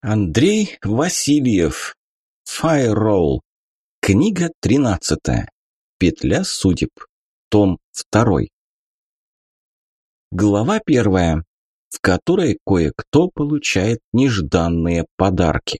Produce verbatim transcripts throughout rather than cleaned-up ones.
Андрей Васильев. Файролл. Книга тринадцатая. Петля судеб. Том второй. Глава первая, в которой кое-кто получает нежданные подарки.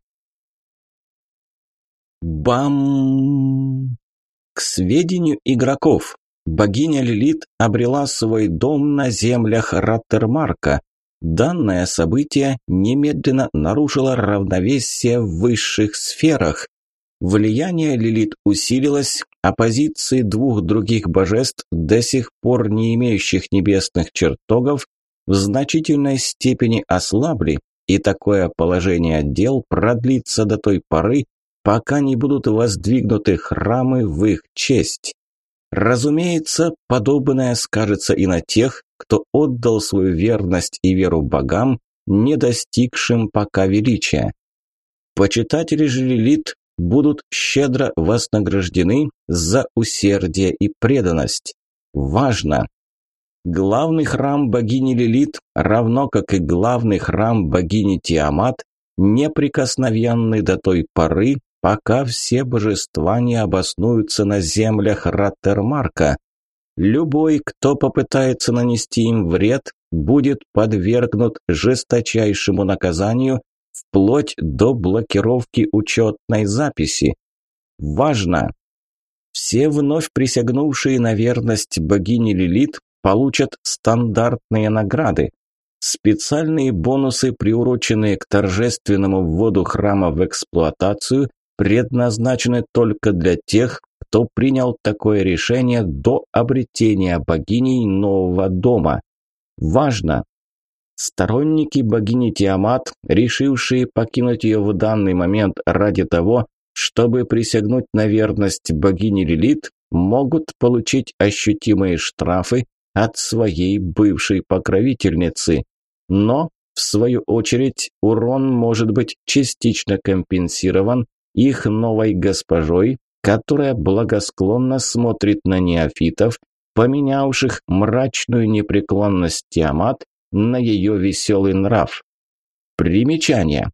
Бам! К сведению игроков, богиня Лилит обрела свой дом на землях Раттермарка. Данное событие немедленно нарушило равновесие в высших сферах. Влияние Лилит усилилось, а позиции двух других божеств, до сих пор не имеющих небесных чертогов, в значительной степени ослабли, и такое положение дел продлится до той поры, пока не будут воздвигнуты храмы в их честь. Разумеется, подобное скажется и на тех, кто отдал свою верность и веру богам, не достигшим пока величия. Почитатели же Лилит будут щедро вознаграждены за усердие и преданность. Важно! Главный храм богини Лилит, равно как и главный храм богини Тиамат, неприкосновенны до той поры, пока все божества не обоснуются на землях Раттермарка. Любой, кто попытается нанести им вред, будет подвергнут жесточайшему наказанию, вплоть до блокировки учетной записи. Важно! Все вновь присягнувшие на верность богине Лилит получат стандартные награды. Специальные бонусы, приуроченные к торжественному вводу храма в эксплуатацию, предназначены только для тех, кто принял такое решение до обретения богиней нового дома. Важно! Сторонники богини Тиамат, решившие покинуть ее в данный момент ради того, чтобы присягнуть на верность богине Лилит, могут получить ощутимые штрафы от своей бывшей покровительницы. Но, в свою очередь, урон может быть частично компенсирован их новой госпожой, которая благосклонно смотрит на неофитов, поменявших мрачную непреклонность Тиамат на ее веселый нрав. Примечание.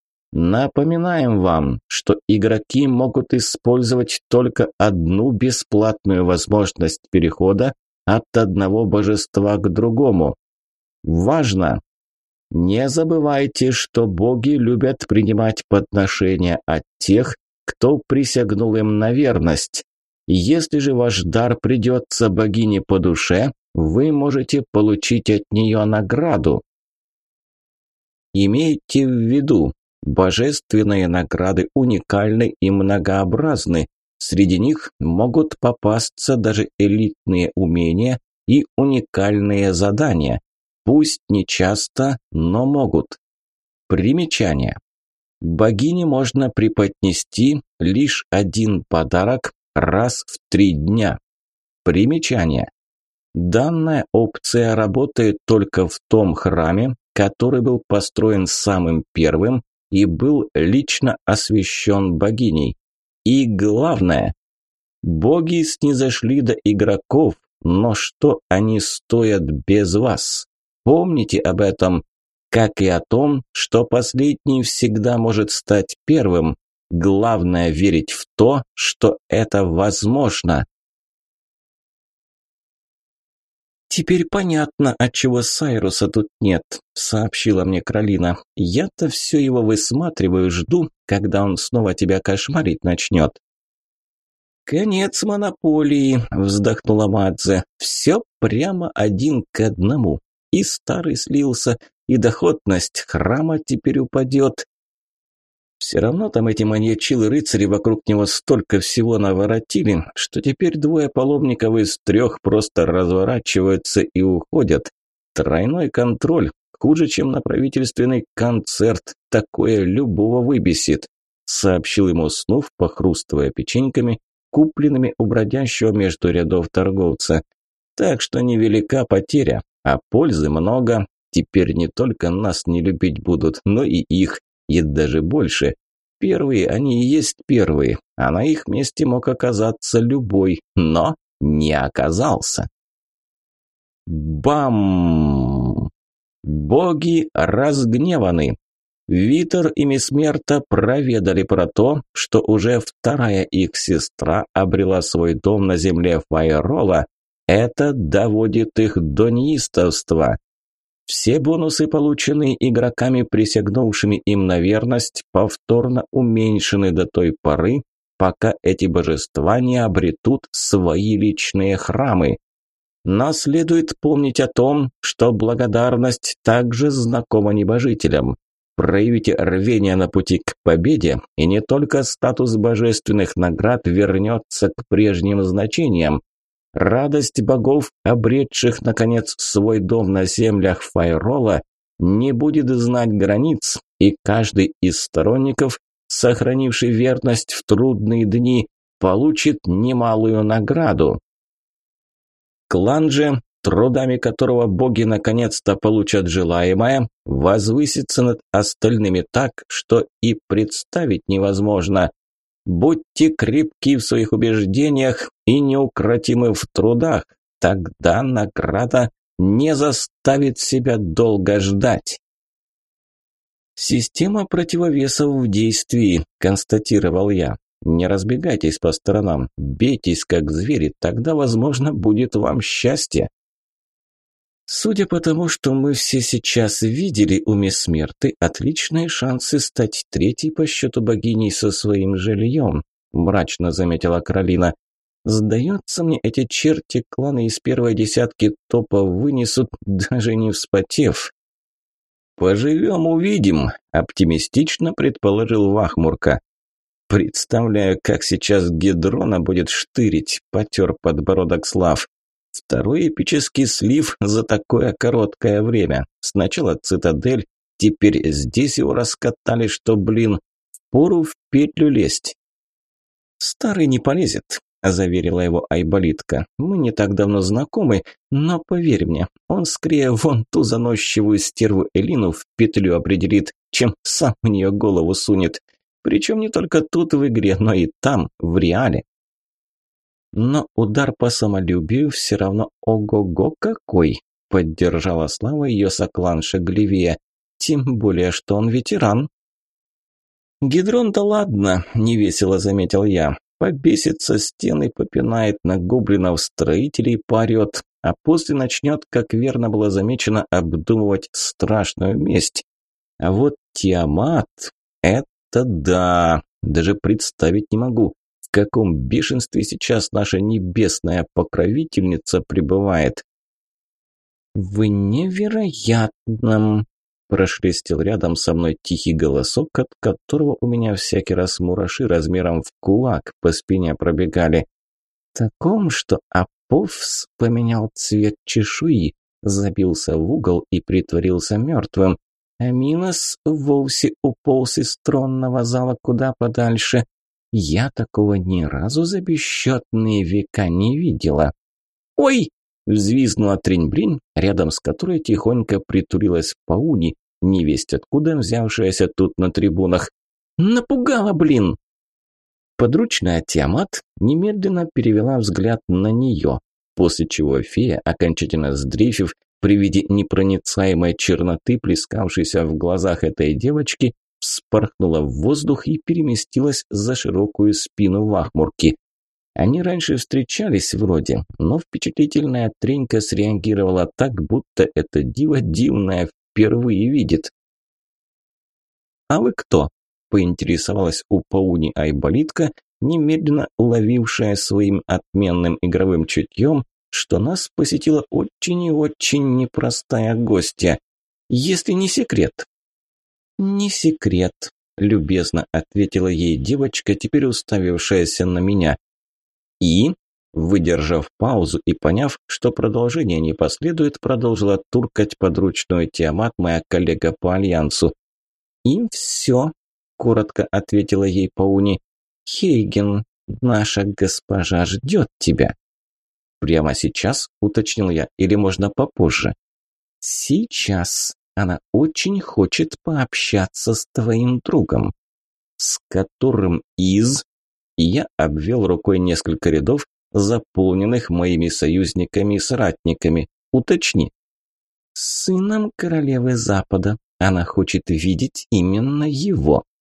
Напоминаем вам, что игроки могут использовать только одну бесплатную возможность перехода от одного божества к другому. Важно! Не забывайте, что боги любят принимать подношения от тех, кто присягнул им на верность. Если же ваш дар придется богине по душе, вы можете получить от нее награду. Имейте в виду, божественные награды уникальны и многообразны. Среди них могут попасться даже элитные умения и уникальные задания. Пусть не часто, но могут. Примечание. Богине можно преподнести лишь один подарок раз в три дня. Примечание. Данная опция работает только в том храме, который был построен самым первым и был лично освящен богиней. И главное, боги снизошли до игроков, но что они стоят без вас? Помните об этом, как и о том, что последний всегда может стать первым. Главное верить в то, что это возможно. «Теперь понятно, отчего Сайруса тут нет», – сообщила мне Кролина. «Я-то все его высматриваю, жду, когда он снова тебя кошмарить начнет». «Конец монополии», – вздохнула Мадзе. «Все прямо один к одному. И старый слился, и доходность храма теперь упадет. Все равно там эти маньячилы-рыцари вокруг него столько всего наворотили, что теперь двое паломников из трех просто разворачиваются и уходят. Тройной контроль, хуже, чем на правительственный концерт, такое любого выбесит», – сообщил ему Снув, похрустывая печеньками, купленными у бродящего между рядов торговца. «Так что невелика потеря, а пользы много. Теперь не только нас не любить будут, но и их. И даже больше. Первые, они и есть первые, а на их месте мог оказаться любой, но не оказался». Бам! Боги разгневаны. Витер и Месмерта проведали про то, что уже вторая их сестра обрела свой дом на земле Файрола. Это доводит их до неистовства. Все бонусы, полученные игроками, присягнувшими им на верность, повторно уменьшены до той поры, пока эти божества не обретут свои личные храмы. Но следует помнить о том, что благодарность также знакома небожителям. Проявите рвение на пути к победе, и не только статус божественных наград вернется к прежним значениям. Радость богов, обретших, наконец, свой дом на землях Файрола, не будет знать границ, и каждый из сторонников, сохранивший верность в трудные дни, получит немалую награду. Клан же, трудами которого боги наконец-то получат желаемое, возвысится над остальными так, что и представить невозможно. Будьте крепки в своих убеждениях и неукротимы в трудах, тогда награда не заставит себя долго ждать. «Система противовесов в действии», – констатировал я. «Не разбегайтесь по сторонам, бейтесь как звери, тогда, возможно, будет вам счастье». Судя по тому, что мы все сейчас видели у Месмерты, отличные шансы стать третьей по счету богиней со своим жильем, мрачно заметила Каролина. Сдается мне, эти черти кланы из первой десятки топа вынесут, даже не вспотев. «Поживем, увидим», – оптимистично предположил Вахмурка. «Представляю, как сейчас Гидрона будет штырить», – потер подбородок Слав. Второй эпический слив за такое короткое время. Сначала цитадель, теперь здесь его раскатали, что, блин, впору в петлю лезть. «Старый не полезет», – заверила его Айболитка. «Мы не так давно знакомы, но поверь мне, он скорее вон ту заносчивую стерву Элину в петлю определит, чем сам в нее голову сунет. Причем не только тут в игре, но и там, в реале». «Но удар по самолюбию все равно ого-го какой», – поддержала Слава ее сокланша Гливия. «Тем более, что он ветеран». «Гидрон-то ладно», – невесело заметил я. «Побесится, стены попинает, на гоблинов-строителей парет, а после начнет, как верно было замечено, обдумывать страшную месть. А вот Тиамат – это да, даже представить не могу, в каком бешенстве сейчас наша небесная покровительница пребывает». «Вы невероятном!» – прошелестел рядом со мной тихий голосок, от которого у меня всякий раз мураши размером в кулак по спине пробегали. «Таком, что Аповс поменял цвет чешуи, забился в угол и притворился мертвым, а Минос вовсе уполз из тронного зала куда подальше. Я такого ни разу за бесчетные века не видела». «Ой!» – взвизгнула Тринь-Бринь, рядом с которой тихонько притулилась Пауни, невесть откуда взявшаяся тут на трибунах. «Напугала, блин!» Подручная Тиамат немедленно перевела взгляд на нее, после чего фея, окончательно сдрейфив при виде непроницаемой черноты, плескавшейся в глазах этой девочки, вспорхнула в воздух и переместилась за широкую спину Вахмурки. Они раньше встречались вроде, но впечатлительная Тренька среагировала так, будто это диво дивное впервые видит. «А вы кто?» – поинтересовалась у Пауни Айболитка, немедленно уловившая своим отменным игровым чутьем, что нас посетила очень и очень непростая гостья. «Если не секрет». «Не секрет», – любезно ответила ей девочка, теперь уставившаяся на меня. И, выдержав паузу и поняв, что продолжение не последует, продолжила туркать подручную Тиамат моя коллега по альянсу. «И все», – коротко ответила ей Пауни. «Хейген, наша госпожа ждет тебя». «Прямо сейчас?» – уточнил я. «Или можно попозже?» «Сейчас. Она очень хочет пообщаться с твоим другом». «С которым из?» И я обвел рукой несколько рядов, заполненных моими союзниками и соратниками. «Уточни». «С сыном королевы Запада», Она хочет видеть именно его.